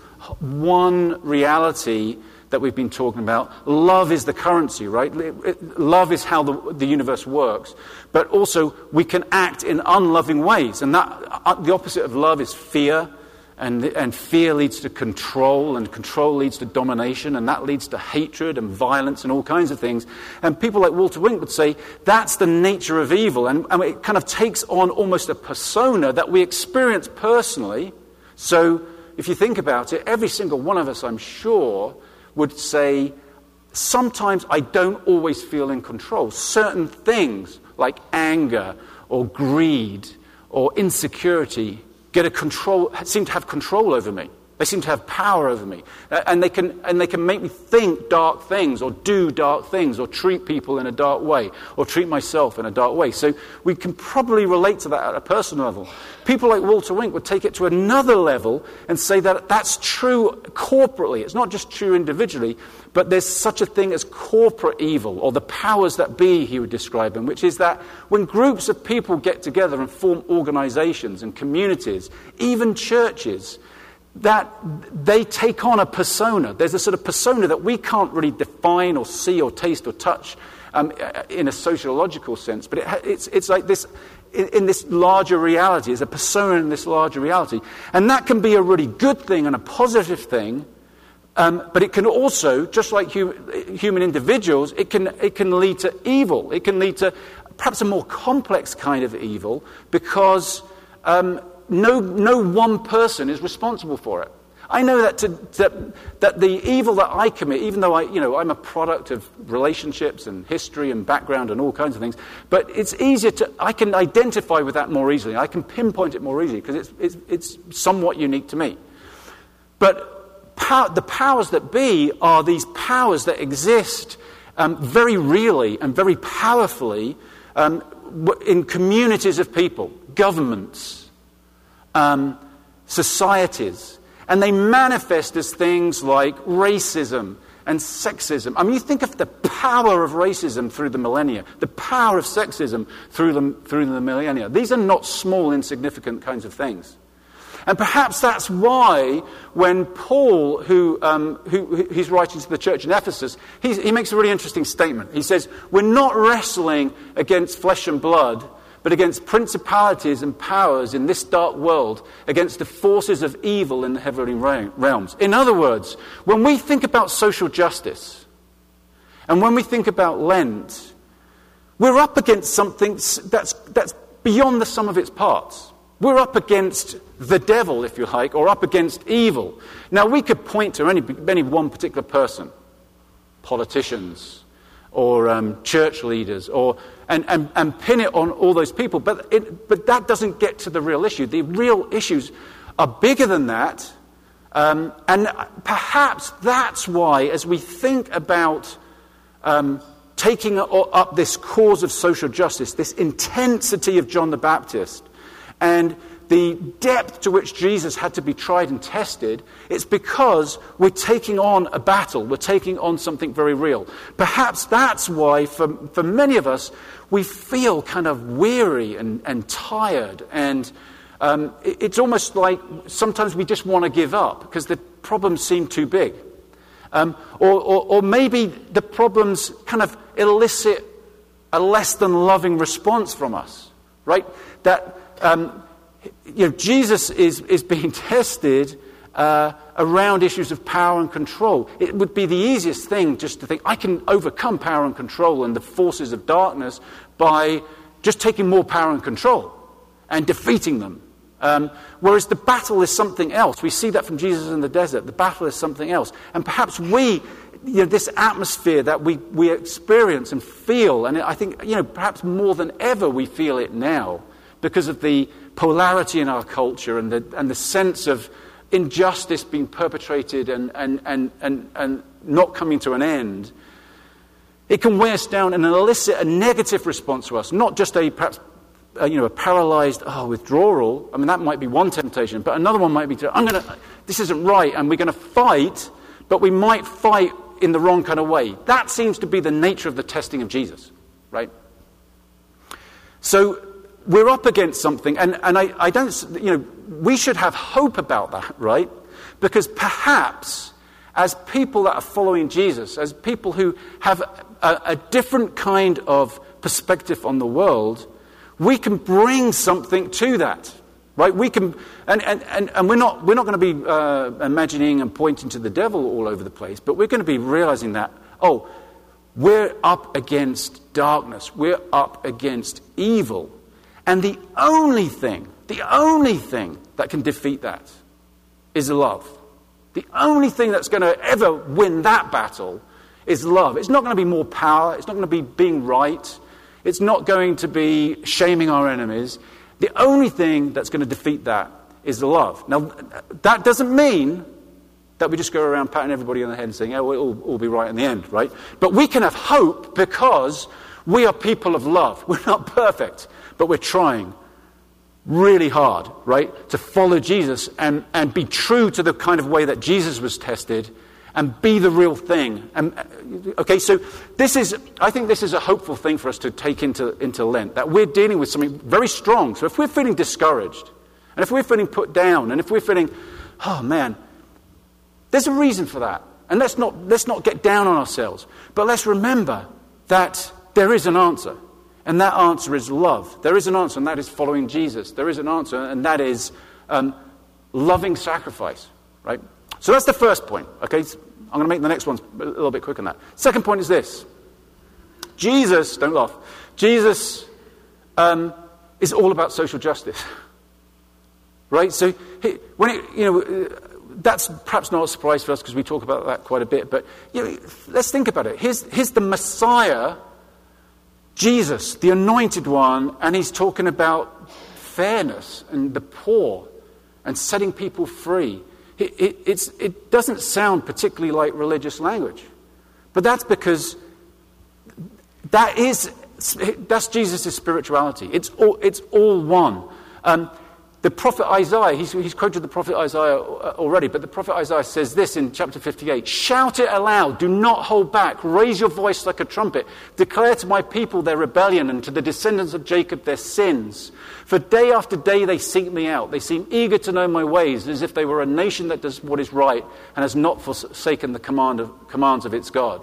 one reality that we've been talking about, love is the currency, right? It, it, love is how the, the universe works, but also we can act in unloving ways, and that uh, the opposite of love is fear, and and fear leads to control, and control leads to domination, and that leads to hatred and violence and all kinds of things. And people like Walter Wink would say that's the nature of evil, and, and it kind of takes on almost a persona that we experience personally. So if you think about it, every single one of us, I'm sure, would say, sometimes I don't always feel in control. Certain things like anger or greed or insecurity get a control, seem to have control over me. They seem to have power over me. Uh, and they can and they can make me think dark things or do dark things or treat people in a dark way or treat myself in a dark way. So we can probably relate to that at a personal level. People like Walter Wink would take it to another level and say that that's true corporately. It's not just true individually, but there's such a thing as corporate evil, or the powers that be, he would describe them, which is that when groups of people get together and form organizations and communities, even churches, that they take on a persona. There's a sort of persona that we can't really define or see or taste or touch um, in a sociological sense, but it, it's, it's like this, in, in this larger reality, there's a persona in this larger reality. And that can be a really good thing and a positive thing, um, but it can also, just like hu- human individuals, it can, it can lead to evil. It can lead to perhaps a more complex kind of evil, because um, No, no one person is responsible for it. I know that, to, that that the evil that I commit, even though I, you know, I'm a product of relationships and history and background and all kinds of things, but it's easier to, I can identify with that more easily. I can pinpoint it more easily because it's, it's it's somewhat unique to me. But pow, the powers that be are these powers that exist um, very really and very powerfully um, in communities of people, governments, Um, societies, and they manifest as things like racism and sexism. I mean, you think of the power of racism through the millennia, the power of sexism through the, through the millennia. These are not small, insignificant kinds of things. And perhaps that's why when Paul, who, um, who, who he's writing to the church in Ephesus, he's, he makes a really interesting statement. He says, we're not wrestling against flesh and blood, but against principalities and powers in this dark world, against the forces of evil in the heavenly realms. In other words, when we think about social justice, and when we think about Lent, we're up against something that's, that's beyond the sum of its parts. We're up against the devil, if you like, or up against evil. Now, we could point to any, any one particular person, politicians, or um, church leaders, or and, and, and pin it on all those people. But it, but that doesn't get to the real issue. The real issues are bigger than that. Um, and perhaps that's why, as we think about um, taking up this cause of social justice, this intensity of John the Baptist, and the depth to which Jesus had to be tried and tested, it's because we're taking on a battle. We're taking on something very real. Perhaps that's why, for, for many of us, we feel kind of weary and, and tired. And um, it, it's almost like sometimes we just want to give up because the problems seem too big. Um, or, or, or maybe the problems kind of elicit a less than loving response from us, right? That... Um, You know, Jesus is, is being tested uh, around issues of power and control. It would be the easiest thing just to think, I can overcome power and control and the forces of darkness by just taking more power and control and defeating them. Um, whereas the battle is something else. We see that from Jesus in the desert. The battle is something else. And perhaps we, you know, this atmosphere that we, we experience and feel, and I think, you know, perhaps more than ever we feel it now, because of the polarity in our culture and the and the sense of injustice being perpetrated and and, and, and, and not coming to an end, it can weigh us down and elicit a negative response to us, not just a perhaps a, you know a paralyzed oh, withdrawal. I mean, that might be one temptation, but another one might be to I'm going to this isn't right, and we're going to fight, but we might fight in the wrong kind of way. That seems to be the nature of the testing of Jesus, right? So we're up against something, and, and I, I don't, you know, we should have hope about that, right? Because perhaps as people that are following Jesus, as people who have a, a different kind of perspective on the world, we can bring something to that, right? We can, and, and, and, and we're not we're not going to be uh, imagining and pointing to the devil all over the place, but we're going to be realizing that, oh, we're up against darkness, we're up against evil. And the only thing, the only thing that can defeat that is love. The only thing that's going to ever win that battle is love. It's not going to be more power. It's not going to be being right. It's not going to be shaming our enemies. The only thing that's going to defeat that is love. Now, that doesn't mean that we just go around patting everybody on the head and saying, oh, it'll all be right in the end, right? But we can have hope because we are people of love. We're not perfect, but we're trying really hard, right, to follow Jesus and, and be true to the kind of way that Jesus was tested and be the real thing. And okay, so this is, I think this is a hopeful thing for us to take into, into Lent, that we're dealing with something very strong. So if we're feeling discouraged, and if we're feeling put down, and if we're feeling, oh man, there's a reason for that. And let's not, let's not get down on ourselves. But let's remember that there is an answer. And that answer is love. There is an answer, and that is following Jesus. There is an answer, and that is um, loving sacrifice, right? So that's the first point, okay? I'm going to make the next one a little bit quicker than that. Second point is this. Jesus, don't laugh, Jesus um, is all about social justice, right? So he, when it, you know, uh, that's perhaps not a surprise for us because we talk about that quite a bit, but you know, let's think about it. Here's, here's the Messiah, Jesus, the anointed one, and he's talking about fairness and the poor and setting people free. It, it, it's, it doesn't sound particularly like religious language, but that's because that is that's Jesus' spirituality. It's all it's all one. Um, the prophet Isaiah, he's, he's quoted the prophet Isaiah already, but the prophet Isaiah says this in chapter fifty-eight, "Shout it aloud, do not hold back, raise your voice like a trumpet, declare to my people their rebellion and to the descendants of Jacob their sins. For day after day they seek me out, they seem eager to know my ways, as if they were a nation that does what is right and has not forsaken the command of, commands of its God.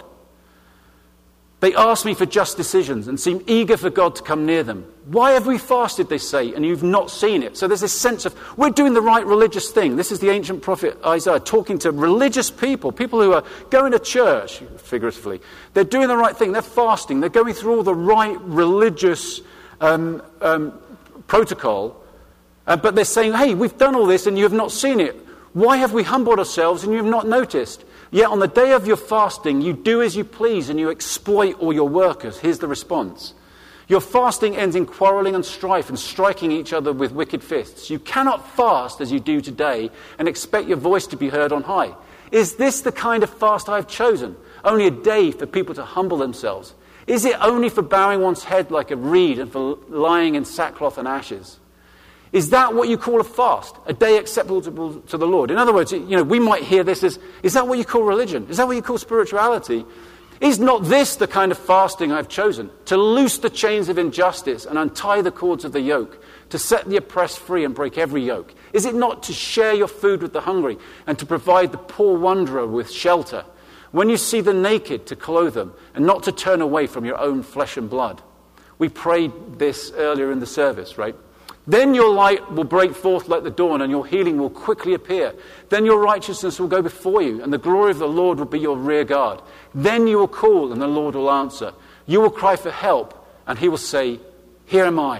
They ask me for just decisions and seem eager for God to come near them. Why have we fasted, they say, and you've not seen it?" So there's this sense of, we're doing the right religious thing. This is the ancient prophet Isaiah talking to religious people, people who are going to church, figuratively. They're doing the right thing. They're fasting. They're going through all the right religious um, um, protocol. Uh, but they're saying, hey, we've done all this and you have not seen it. Why have we humbled ourselves and you have not noticed? Yet on the day of your fasting, you do as you please and you exploit all your workers. Here's the response. Your fasting ends in quarrelling and strife and striking each other with wicked fists. You cannot fast as you do today and expect your voice to be heard on high. Is this the kind of fast I have chosen? Only a day for people to humble themselves. Is it only for bowing one's head like a reed and for lying in sackcloth and ashes? Is that what you call a fast? A day acceptable to the Lord? In other words, you know, we might hear this as, is that what you call religion? Is that what you call spirituality? Is not this the kind of fasting I've chosen? To loose the chains of injustice and untie the cords of the yoke, to set the oppressed free and break every yoke? Is it not to share your food with the hungry and to provide the poor wanderer with shelter? When you see the naked, to clothe them, and not to turn away from your own flesh and blood. We prayed this earlier in the service, right? Then your light will break forth like the dawn, and your healing will quickly appear. Then your righteousness will go before you, and the glory of the Lord will be your rear guard. Then you will call, and the Lord will answer. You will cry for help, and he will say, here am I.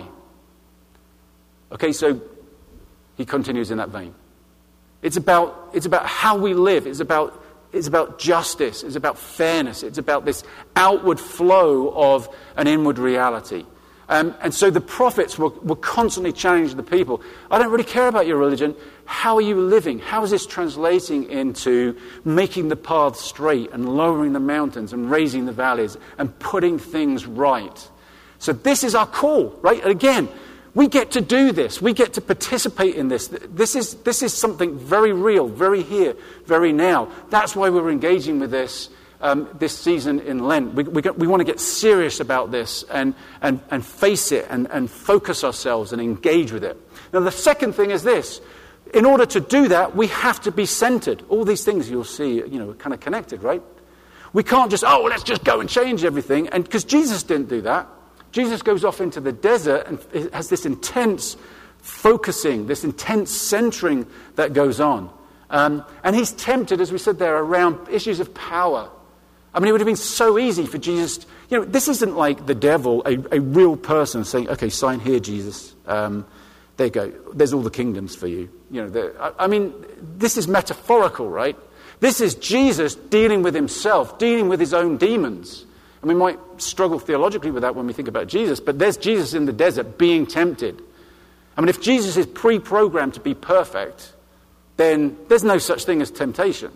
Okay, so he continues in that vein. It's about, it's about how we live. It's about It's about justice. It's about fairness. It's about this outward flow of an inward reality. Um, and so the prophets were, were constantly challenging the people. I don't really care about your religion. How are you living? How is this translating into making the paths straight and lowering the mountains and raising the valleys and putting things right? So this is our call, right? And again, we get to do this. We get to participate in this. This is, this is something very real, very here, very now. That's why we're engaging with this um, this season in Lent. We, we, we want to get serious about this and, and, and face it and, and focus ourselves and engage with it. Now, the second thing is this. In order to do that, we have to be centered. All these things you'll see, you know, are kind of connected, right? We can't just, oh, let's just go and change everything. And because Jesus didn't do that. Jesus goes off into the desert and has this intense focusing, this intense centering that goes on. Um, and he's tempted, as we said there, around issues of power. I mean, it would have been so easy for Jesus. You know, this isn't like the devil, a, a real person saying, okay, sign here, Jesus. Um, there you go. There's all the kingdoms for you. You know, I, I mean, this is metaphorical, right? This is Jesus dealing with himself, dealing with his own demons. And we might struggle theologically with that when we think about Jesus, but there's Jesus in the desert being tempted. I mean, if Jesus is pre-programmed to be perfect, then there's no such thing as temptation.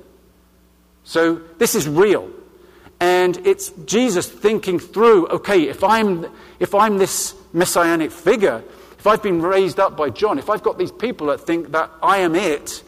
So this is real. And it's Jesus thinking through, okay, if I'm if I'm this messianic figure, if I've been raised up by John, if I've got these people that think that I am it,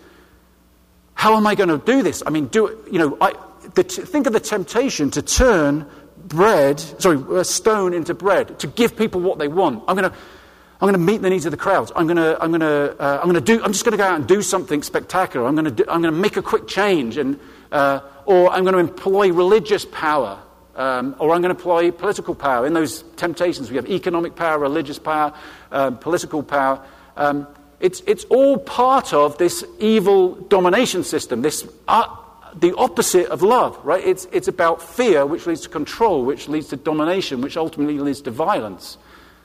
how am I going to do this? I mean, do you know, I the, think of the temptation to turn bread, sorry, a stone into bread, to give people what they want. I'm going to, I'm going to meet the needs of the crowds. I'm going to, I'm going to, uh, I'm going to do. I'm just going to go out and do something spectacular. I'm going to, do, I'm going to make a quick change, and uh, or I'm going to employ religious power, um, or I'm going to employ political power. In those temptations, we have economic power, religious power, uh, political power. Um, it's it's all part of this evil domination system. This. Uh, The opposite of love, right? It's it's about fear, which leads to control, which leads to domination, which ultimately leads to violence.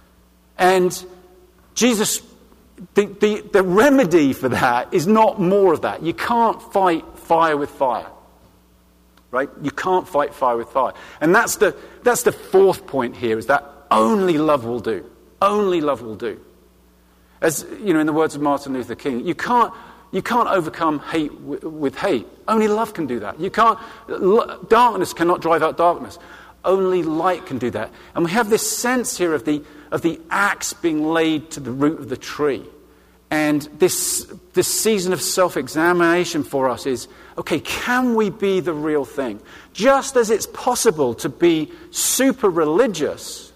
And Jesus, the, the, the remedy for that is not more of that. You can't fight fire with fire, right? You can't fight fire with fire. And that's the that's the fourth point here, is that only love will do. Only love will do. As, you know, in the words of Martin Luther King, you can't You can't overcome hate w- with hate. Only love can do that. You can't. L- darkness cannot drive out darkness. Only light can do that. And we have this sense here of the of the axe being laid to the root of the tree. And this this season of self-examination for us is, okay, can we be the real thing? Just as it's possible to be super religious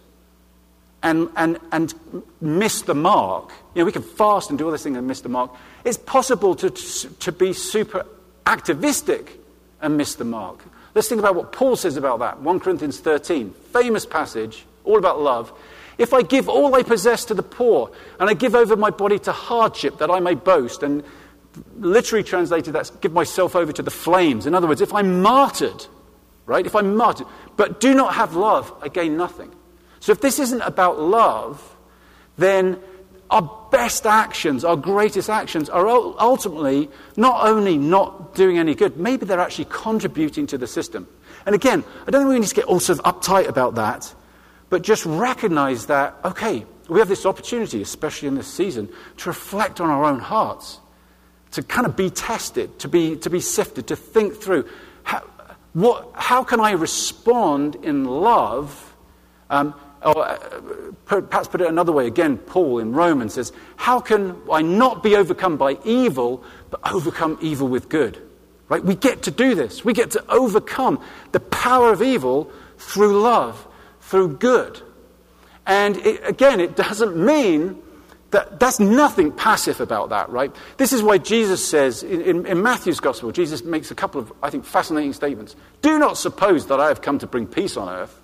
and and and miss the mark. You know, we can fast and do all this thing and miss the mark. It's possible to, to be super activistic and miss the mark. Let's think about what Paul says about that. First Corinthians thirteen, famous passage, all about love. If I give all I possess to the poor, and I give over my body to hardship that I may boast, and literally translated that's give myself over to the flames. In other words, if I'm martyred, right? If I'm martyred, but do not have love, I gain nothing. So if this isn't about love, then our best actions, our greatest actions, are ultimately not only not doing any good, maybe they're actually contributing to the system. And again, I don't think we need to get all sort of uptight about that, but just recognize that, okay, we have this opportunity, especially in this season, to reflect on our own hearts, to kind of be tested, to be to be sifted, to think through, how, what, how can I respond in love Um, or uh, perhaps put it another way, again, Paul in Romans says, how can I not be overcome by evil, but overcome evil with good? Right? We get to do this. We get to overcome the power of evil through love, through good. And it, again, it doesn't mean that that's nothing passive about that, right? This is why Jesus says, in, in, in Matthew's Gospel, Jesus makes a couple of, I think, fascinating statements. Do not suppose that I have come to bring peace on earth.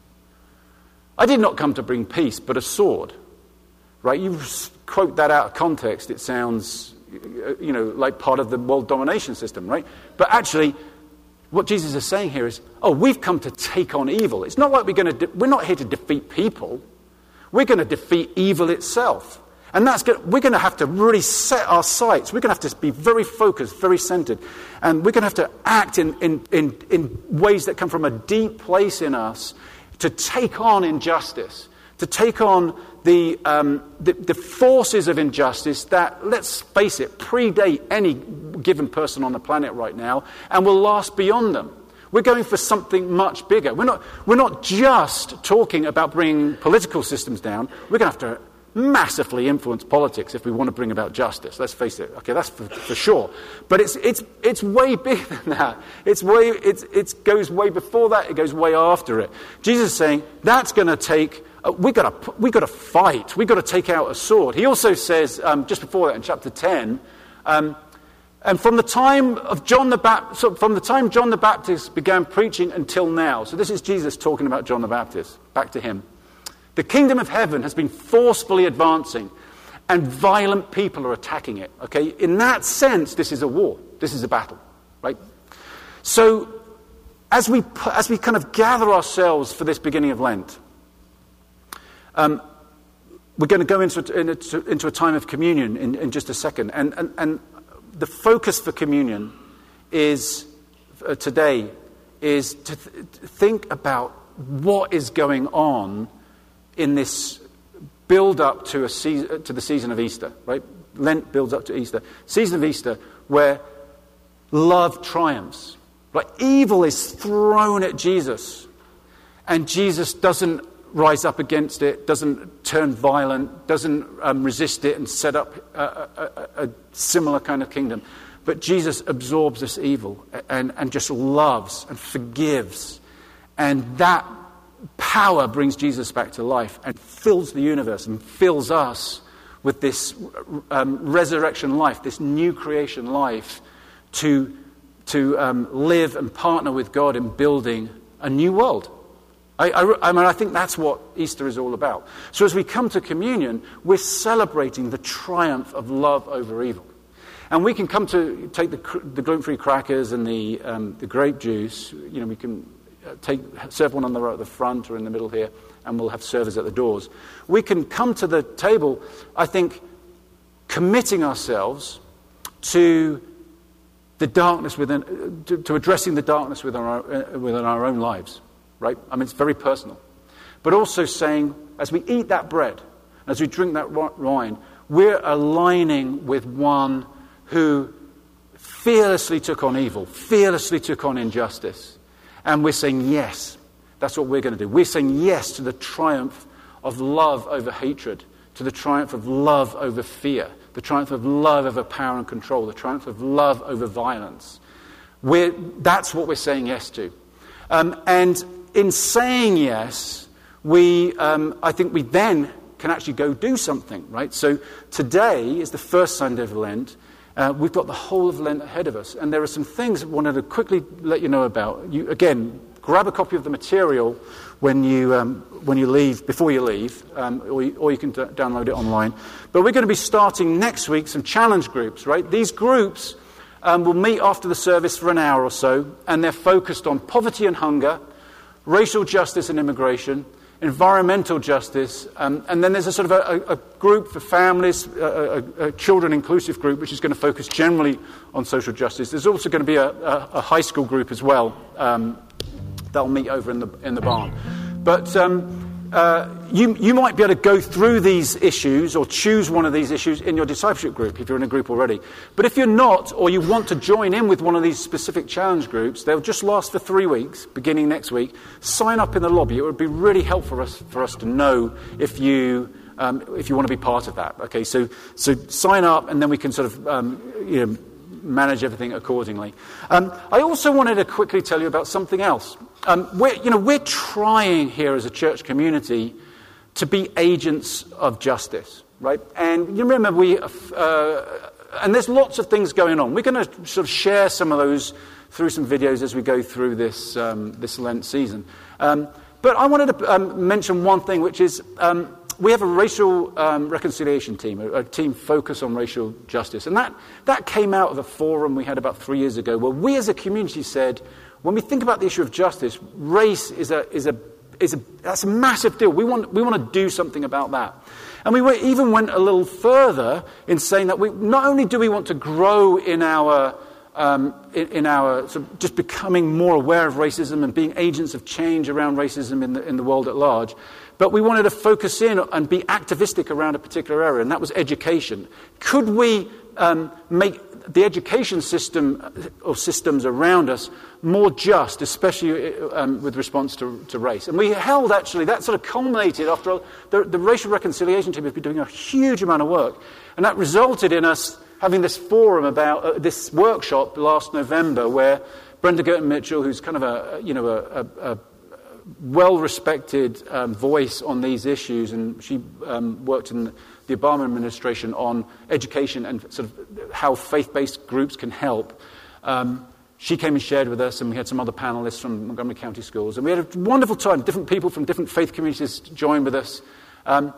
I did not come to bring peace, but a sword. Right? You quote that out of context, it sounds, you know, like part of the world domination system, right? But actually, what Jesus is saying here is, oh, we've come to take on evil. It's not like we're going to, de- we're not here to defeat people. We're going to defeat evil itself. And that's going to, we're going to have to really set our sights. We're going to have to be very focused, very centered. And we're going to have to act in, in, in, in ways that come from a deep place in us to take on injustice, to take on the, um, the, the forces of injustice that, let's face it, predate any given person on the planet right now and will last beyond them. We're going for something much bigger. We're not, we're not just talking about bringing political systems down. We're going to have to massively influence politics if we want to bring about justice. Let's face it. Okay, that's for, for sure. But it's it's it's way bigger than that. It's way it's it goes way before that. It goes way after it. Jesus is saying that's going to take. Uh, we got to we got to fight. We got to take out a sword. He also says um, just before that in chapter ten. Um, And from the time of John the Baptist, so from the time John the Baptist began preaching until now, so this is Jesus talking about John the Baptist, back to him. The kingdom of heaven has been forcefully advancing, and violent people are attacking it. Okay, in that sense, this is a war. This is a battle, right? So, as we as we kind of gather ourselves for this beginning of Lent, um, we're going to go into into, into a time of communion in, in just a second, and and and. The focus for communion is uh, today is to th- think about what is going on in this build up to a se- to the season of Easter, right? Lent builds up to Easter, season of Easter, where love triumphs. Right? Evil is thrown at Jesus, and Jesus doesn't rise up against it, doesn't turn violent, doesn't um, resist it and set up a, a, a similar kind of kingdom. But Jesus absorbs this evil and, and just loves and forgives. And that power brings Jesus back to life and fills the universe and fills us with this um, resurrection life, this new creation life to, to um, live and partner with God in building a new world. I, I, I mean, I think that's what Easter is all about. So as we come to communion, we're celebrating the triumph of love over evil. And we can come to take the, the gluten-free crackers and the, um, the grape juice. You know, we can take serve one on the, at the front or in the middle here, and we'll have servers at the doors. We can come to the table, I think, committing ourselves to the darkness within, to, to addressing the darkness within our, uh, within our own lives. Right? I mean, it's very personal. But also saying, as we eat that bread, as we drink that wine, we're aligning with one who fearlessly took on evil, fearlessly took on injustice. And we're saying, yes, that's what we're going to do. We're saying yes to the triumph of love over hatred, to the triumph of love over fear, the triumph of love over power and control, the triumph of love over violence. We're, that's what we're saying yes to. Um, and in saying yes, we, um, I think we then can actually go do something, right? So today is the first Sunday of Lent. Uh, we've got the whole of Lent ahead of us. And there are some things I wanted to quickly let you know about. You, again, grab a copy of the material when you um, when you leave, before you leave, um, or, you, or you can d- download it online. But we're going to be starting next week some challenge groups, right? These groups um, will meet after the service for an hour or so, and they're focused on poverty and hunger, racial justice and immigration, environmental justice, um, and then there's a sort of a, a group for families, a, a, a children inclusive group, which is going to focus generally on social justice. There's also going to be a, a, a high school group as well um, that'll meet over in the in the barn. But um, uh, you, you might be able to go through these issues or choose one of these issues in your discipleship group if you're in a group already. But if you're not, or you want to join in with one of these specific challenge groups, they'll just last for three weeks, beginning next week. Sign up in the lobby. It would be really helpful for us, for us to know if you... Um, if you want to be part of that. Okay, so so sign up, and then we can sort of um, you know, manage everything accordingly. Um, I also wanted to quickly tell you about something else. Um, we're, you know, we're trying here as a church community to be agents of justice, right? And you remember we, uh, and there's lots of things going on. We're going to sort of share some of those through some videos as we go through this um, this Lent season. Um, but I wanted to um, mention one thing, which is. Um, We have a racial um, reconciliation team, a, a team focused on racial justice. And that, that came out of a forum we had about three years ago where we as a community said, when we think about the issue of justice, race is a, is a, is a, that's a massive deal. We want, we want to do something about that. And we were, even went a little further in saying that we not only do we want to grow in our, um, in, in our sort of just becoming more aware of racism and being agents of change around racism in the, in the world at large, but we wanted to focus in and be activistic around a particular area, and that was education. Could we um, make the education system or systems around us more just, especially um, with response to, to race? And we held, actually, that sort of culminated after all, the, the racial reconciliation team has been doing a huge amount of work, and that resulted in us having this forum about uh, this workshop last November where Brenda Girton-Mitchell, who's kind of a, you know, a, a, a well-respected um, voice on these issues, and she um, worked in the Obama administration on education and sort of how faith-based groups can help. Um, she came and shared with us, and we had some other panelists from Montgomery County Schools, and we had a wonderful time. Different people from different faith communities joined with us. Um,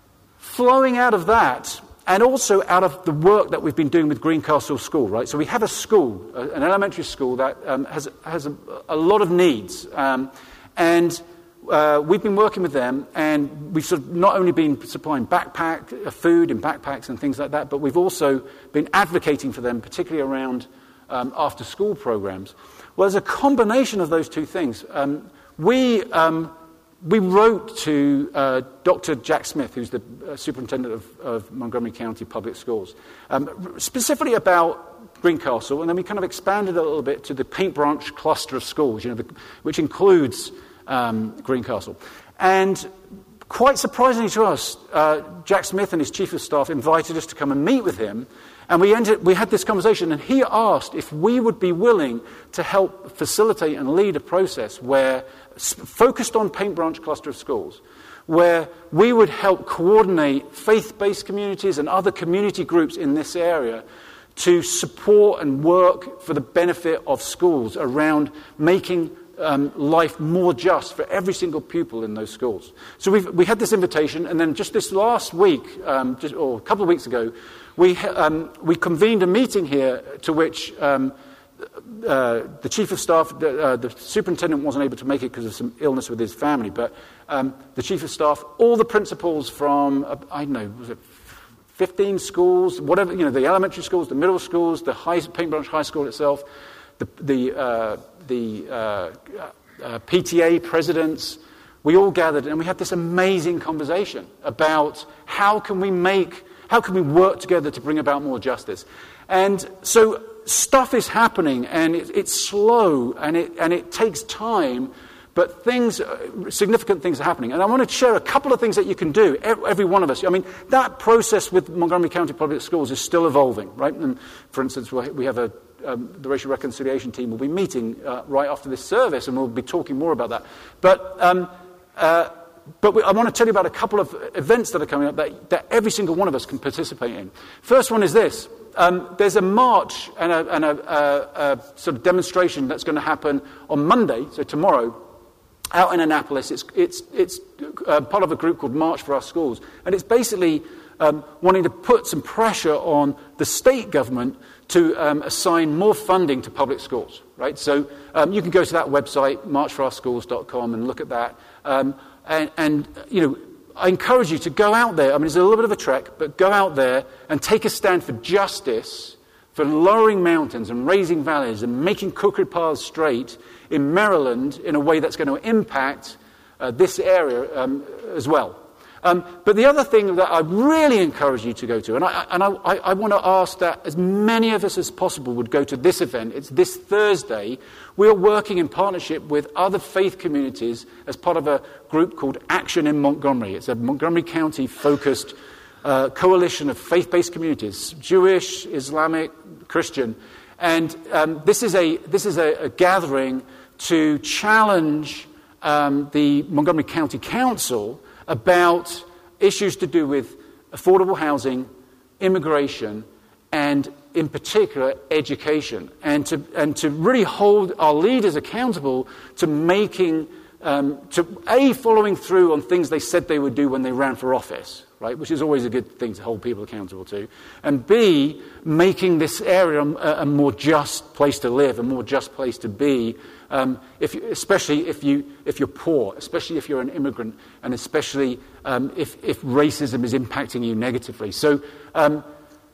flowing out of that, and also out of the work that we've been doing with Greencastle School, right? So we have a school, an elementary school that um, has has a, a lot of needs. Um, And uh, we've been working with them, and we've sort of not only been supplying backpack, uh, food in backpacks and things like that, but we've also been advocating for them, particularly around um, after-school programs. Well, as a combination of those two things, um, we um, we wrote to uh, Doctor Jack Smith, who's the uh, superintendent of, of Montgomery County Public Schools, um, specifically about Greencastle, and then we kind of expanded a little bit to the Paint Branch cluster of schools, you know, the, which includes um, Greencastle. And quite surprisingly to us, uh, Jack Smith and his chief of staff invited us to come and meet with him, and we ended, we had this conversation, and he asked if we would be willing to help facilitate and lead a process where, focused on Paint Branch cluster of schools, where we would help coordinate faith-based communities and other community groups in this area to support and work for the benefit of schools around making um, life more just for every single pupil in those schools. So we've, we had this invitation, and then just this last week, um, just, or a couple of weeks ago, we um, we convened a meeting here to which um, uh, the chief of staff, the, uh, the superintendent wasn't able to make it because of some illness with his family, but um, the chief of staff, all the principals from, uh, I don't know, was it fifteen schools, whatever, you know, the elementary schools, the middle schools, the high, Paint Branch High School itself, the the uh, the uh, uh, P T A presidents, we all gathered and we had this amazing conversation about how can we make, how can we work together to bring about more justice. And so stuff is happening, and it, it's slow, and it and it takes time. But things, significant things are happening. And I want to share a couple of things that you can do, every one of us. I mean, that process with Montgomery County Public Schools is still evolving, right? And for instance, we have a, um, the Racial Reconciliation team will be meeting uh, right after this service, and we'll be talking more about that. But um, uh, but we, I want to tell you about a couple of events that are coming up that, that every single one of us can participate in. First one is this. Um, there's a march and, a, and a, a, a sort of demonstration that's going to happen on Monday, so tomorrow, out in Annapolis. It's it's it's uh, part of a group called March for Our Schools, and it's basically um, wanting to put some pressure on the state government to um, assign more funding to public schools. Right, so um, you can go to that website, march for our schools dot com, and look at that. Um, and, and you know, I encourage you to go out there. I mean, it's a little bit of a trek, but go out there and take a stand for justice, for lowering mountains and raising valleys and making crooked paths straight in Maryland in a way that's going to impact uh, this area um, as well. Um, but the other thing that I really encourage you to go to, and I, and I, I want to ask that as many of us as possible would go to this event. It's this Thursday. We are working in partnership with other faith communities as part of a group called Action in Montgomery. It's a Montgomery County-focused uh, coalition of faith-based communities, Jewish, Islamic, Christian. And um, this is a this is a, a gathering to challenge um, the Montgomery County Council about issues to do with affordable housing, immigration, and in particular education, and to and to really hold our leaders accountable to making um, to a following through on things they said they would do when they ran for office, right, which is always a good thing to hold people accountable to, and b making this area a, a more just place to live, a more just place to be. Um, if you, especially if you if you're poor, especially if you're an immigrant, and especially um, if if racism is impacting you negatively. So um,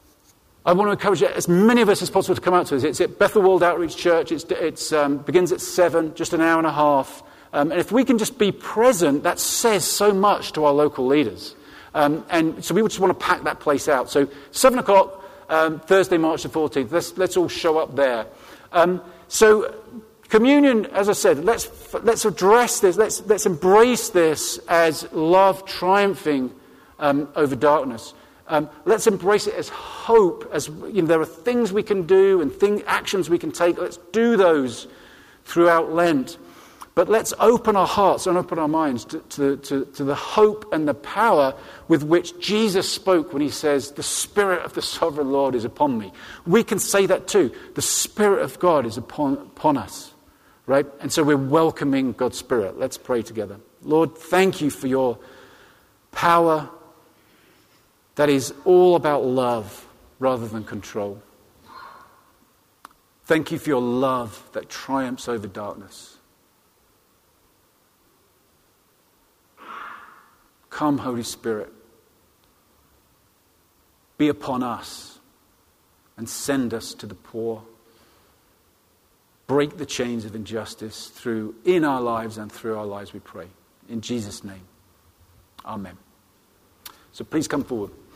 I want to encourage as many of us as possible to come out to this. It's at Bethel World Outreach Church. It's it's um, begins at seven, just an hour and a half. Um, and if we can just be present, that says so much to our local leaders. Um, and so we just want to pack that place out. So seven o'clock um, Thursday, March the fourteenth. Let's let's all show up there. Um, so. Communion, as I said, let's let's address this, let's let's embrace this as love triumphing um, over darkness. Um, let's embrace it as hope, as you know, there are things we can do and thing, actions we can take. Let's do those throughout Lent. But let's open our hearts and open our minds to, to, to, to the hope and the power with which Jesus spoke when he says, "The Spirit of the Sovereign Lord is upon me." We can say that too. The Spirit of God is upon, upon us. Right? And so we're welcoming God's Spirit. Let's pray together. Lord, thank you for your power that is all about love rather than control. Thank you for your love that triumphs over darkness. Come, Holy Spirit, be upon us and send us to the poor. Break the chains of injustice through in our lives and through our lives, we pray. In Jesus' name, amen. So please come forward.